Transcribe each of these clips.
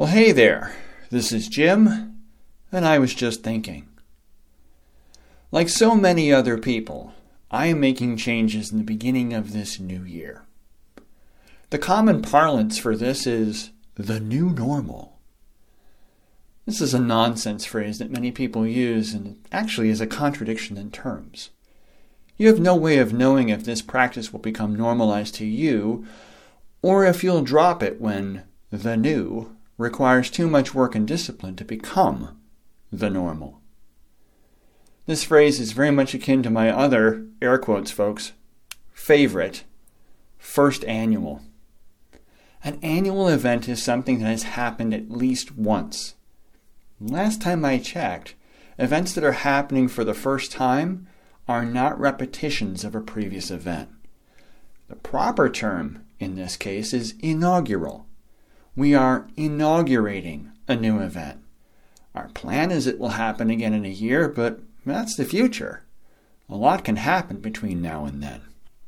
Well, hey there. This is Jim, and I was just thinking. Like so many other people, I am making changes in the beginning of this new year. The common parlance for this is the new normal. This is a nonsense phrase that many people use and actually is a contradiction in terms. You have no way of knowing if this practice will become normalized to you or if you'll drop it when the new requires too much work and discipline to become the normal. This phrase is very much akin to my other, air quotes folks, favorite, first annual. An annual event is something that has happened at least once. Last time I checked, events that are happening for the first time are not repetitions of a previous event. The proper term in this case is inaugural. We are inaugurating a new event. Our plan is it will happen again in a year, but that's the future. A lot can happen between now and then.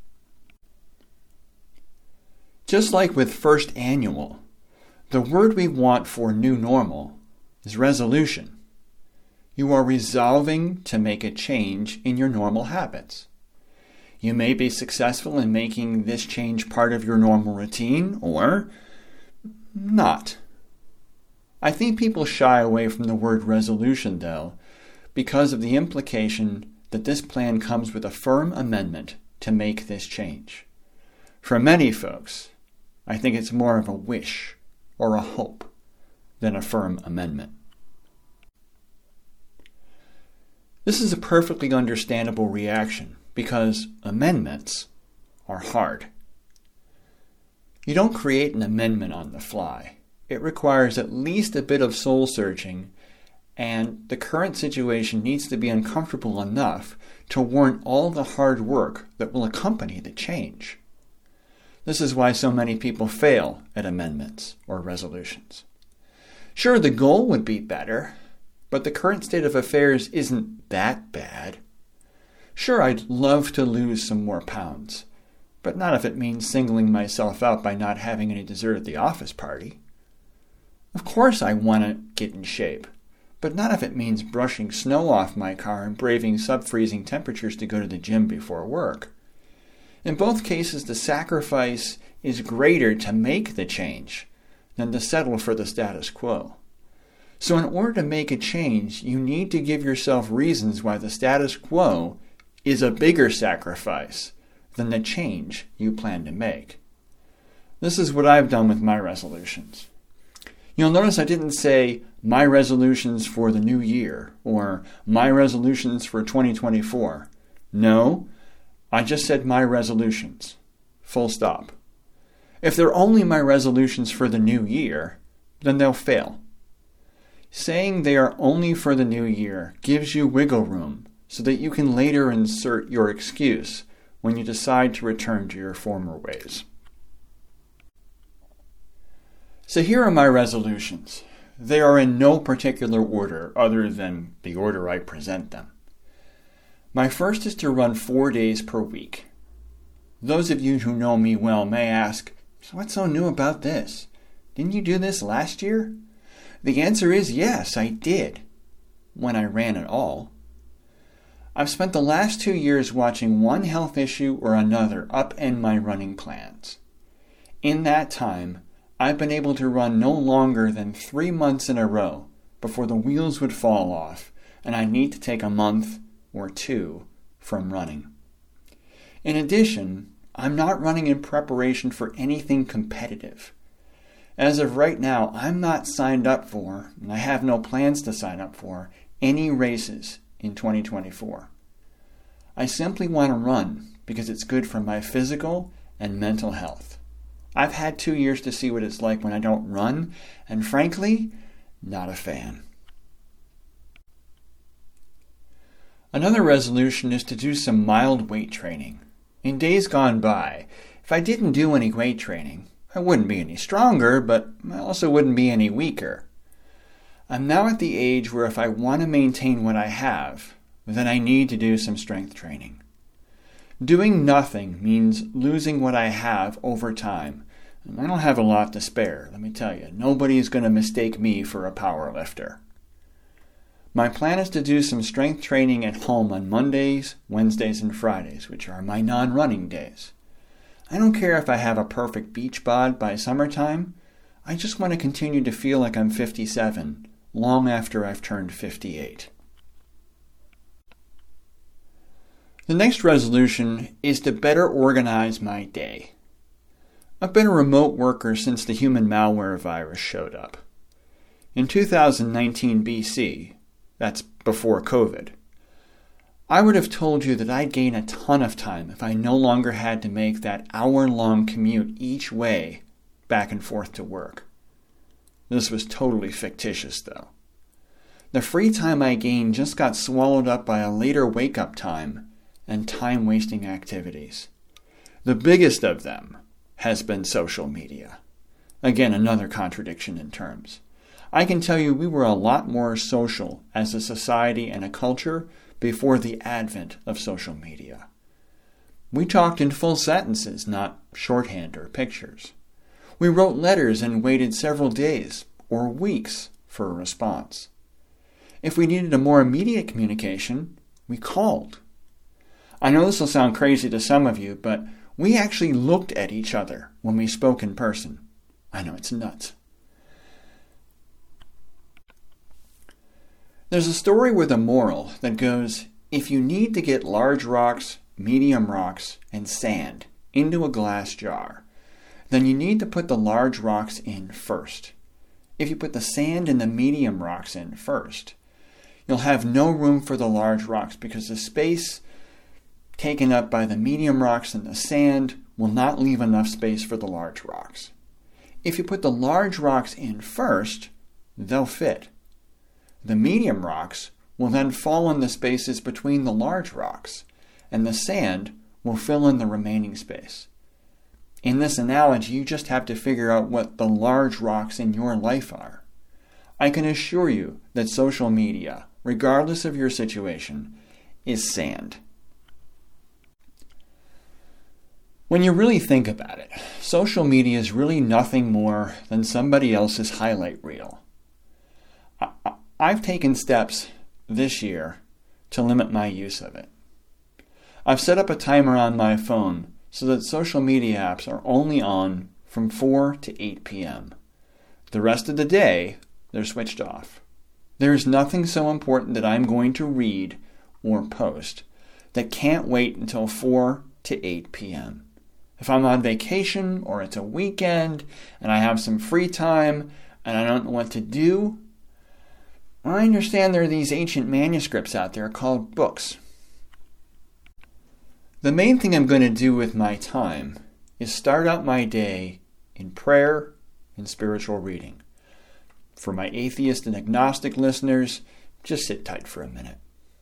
Just like with first annual, the word we want for new normal is resolution. You are resolving to make a change in your normal habits. You may be successful in making this change part of your normal routine, or not. I think people shy away from the word resolution, though, because of the implication that this plan comes with a firm amendment to make this change. For many folks, I think it's more of a wish or a hope than a firm amendment. This is a perfectly understandable reaction because amendments are hard. You don't create an amendment on the fly. It requires at least a bit of soul searching, and the current situation needs to be uncomfortable enough to warrant all the hard work that will accompany the change. This is why so many people fail at amendments or resolutions. Sure, the goal would be better, but the current state of affairs isn't that bad. Sure, I'd love to lose some more pounds, but not if it means singling myself out by not having any dessert at the office party. Of course I want to get in shape, but not if it means brushing snow off my car and braving sub-freezing temperatures to go to the gym before work. In both cases, the sacrifice is greater to make the change than to settle for the status quo. So in order to make a change, you need to give yourself reasons why the status quo is a bigger sacrifice than the change you plan to make. This is what I've done with my resolutions. You'll notice I didn't say my resolutions for the new year or my resolutions for 2024. No, I just said my resolutions. Full stop. If they're only my resolutions for the new year, then they'll fail. Saying they are only for the new year gives you wiggle room so that you can later insert your excuse when you decide to return to your former ways. So here are my resolutions. They are in no particular order other than the order I present them. My first is to run 4 days per week. Those of you who know me well may ask, so what's so new about this? Didn't you do this last year? The answer is yes, I did, when I ran at all. I've spent the last 2 years watching one health issue or another upend my running plans. In that time, I've been able to run no longer than 3 months in a row before the wheels would fall off and I need to take a month or 2 from running. In addition, I'm not running in preparation for anything competitive. As of right now, I'm not signed up for, and I have no plans to sign up for, any races in 2024. I simply want to run because it's good for my physical and mental health. I've had 2 years to see what it's like when I don't run, and frankly, not a fan. Another resolution is to do some mild weight training. In days gone by, if I didn't do any weight training, I wouldn't be any stronger, but I also wouldn't be any weaker. I'm now at the age where if I want to maintain what I have, then I need to do some strength training. Doing nothing means losing what I have over time, And I don't have a lot to spare, let me tell you. Nobody's going to mistake me for a power lifter. My plan is to do some strength training at home on Mondays, Wednesdays, and Fridays, which are my non-running days. I don't care if I have a perfect beach bod by summertime. I just want to continue to feel like I'm 57, long after I've turned 58. The next resolution is to better organize my day. I've been a remote worker since the human malware virus showed up. In 2019 BC, that's before COVID, I would have told you that I'd gain a ton of time if I no longer had to make that hour-long commute each way back and forth to work. This was totally fictitious, though. The free time I gained just got swallowed up by a later wake-up time and time-wasting activities. The biggest of them has been social media. Again, another contradiction in terms. I can tell you we were a lot more social as a society and a culture before the advent of social media. We talked in full sentences, not shorthand or pictures. We wrote letters and waited several days or weeks for a response. If we needed a more immediate communication, we called. I know this will sound crazy to some of you, but we actually looked at each other when we spoke in person. I know it's nuts. There's a story with a moral that goes, if you need to get large rocks, medium rocks, and sand into a glass jar, then you need to put the large rocks in first. If you put the sand and the medium rocks in first, you'll have no room for the large rocks because the space taken up by the medium rocks and the sand will not leave enough space for the large rocks. If you put the large rocks in first, they'll fit. The medium rocks will then fall in the spaces between the large rocks, and the sand will fill in the remaining space. In this analogy, you just have to figure out what the large rocks in your life are. I can assure you that social media, regardless of your situation, is sand. When you really think about it, social media is really nothing more than somebody else's highlight reel. I've taken steps this year to limit my use of it. I've set up a timer on my phone so that social media apps are only on from 4 to 8 p.m. The rest of the day, they're switched off. There is nothing so important that I'm going to read or post that can't wait until 4 to 8 p.m. If I'm on vacation or it's a weekend and I have some free time and I don't know what to do, I understand there are these ancient manuscripts out there called books. The main thing I'm going to do with my time is start out my day in prayer and spiritual reading. For my atheist and agnostic listeners, just sit tight for a minute.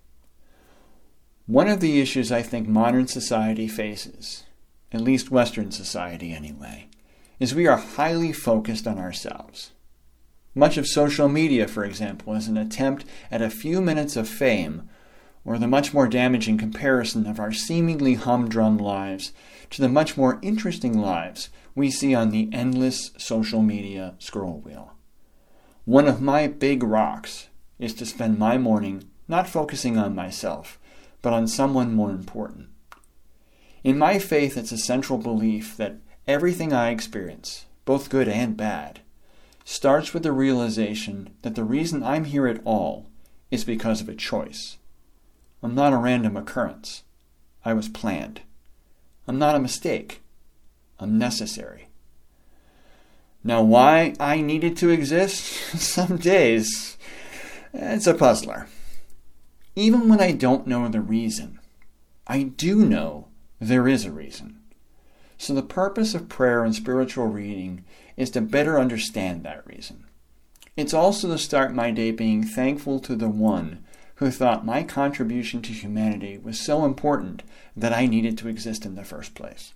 One of the issues I think modern society faces, at least Western society anyway, is we are highly focused on ourselves. Much of social media, for example, is an attempt at a few minutes of fame, or the much more damaging comparison of our seemingly humdrum lives to the much more interesting lives we see on the endless social media scroll wheel. One of my big rocks is to spend my morning not focusing on myself, but on someone more important. In my faith, it's a central belief that everything I experience, both good and bad, starts with the realization that the reason I'm here at all is because of a choice. I'm not a random occurrence. I was planned. I'm not a mistake. I'm necessary. Now, why I needed to exist? Some days, it's a puzzler. Even when I don't know the reason, I do know there is a reason. So the purpose of prayer and spiritual reading is to better understand that reason. It's also to start my day being thankful to the one who thought my contribution to humanity was so important that I needed to exist in the first place.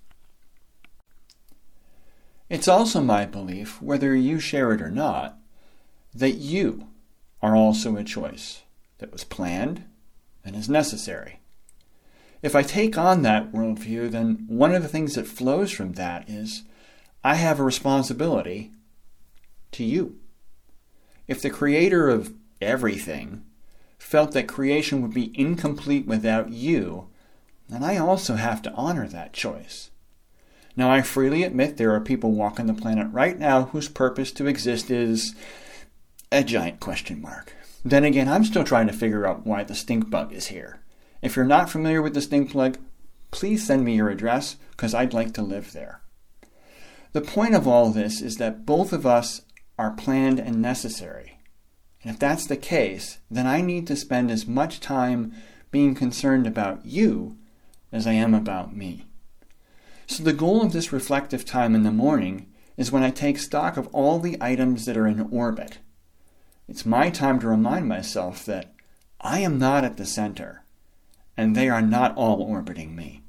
It's also my belief, whether you share it or not, that you are also a choice that was planned and is necessary. If I take on that worldview, then one of the things that flows from that is I have a responsibility to you. If the creator of everything felt that creation would be incomplete without you, then I also have to honor that choice. Now, I freely admit there are people walking the planet right now whose purpose to exist is a giant question mark. Then again, I'm still trying to figure out why the stink bug is here. If you're not familiar with the stink bug, please send me your address, because I'd like to live there. The point of all this is that both of us are planned and necessary. And if that's the case, then I need to spend as much time being concerned about you as I am about me. So the goal of this reflective time in the morning is when I take stock of all the items that are in orbit. It's my time to remind myself that I am not at the center, and they are not all orbiting me.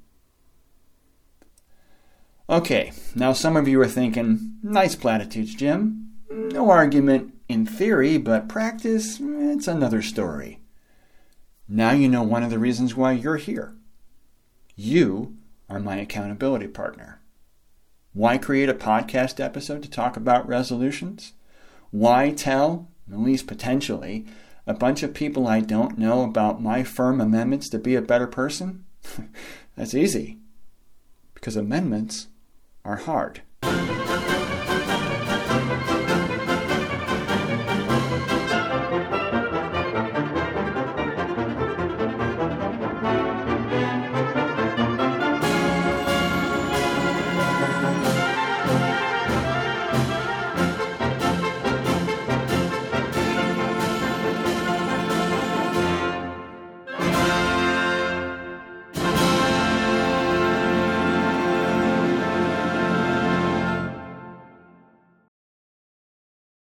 Okay, now some of you are thinking, nice platitudes, Jim. No argument in theory, but practice, it's another story. Now you know one of the reasons why you're here. You are my accountability partner. Why create a podcast episode to talk about resolutions? Why tell, at least potentially, a bunch of people I don't know about my firm amendments to be a better person? That's easy. Because amendments are hard.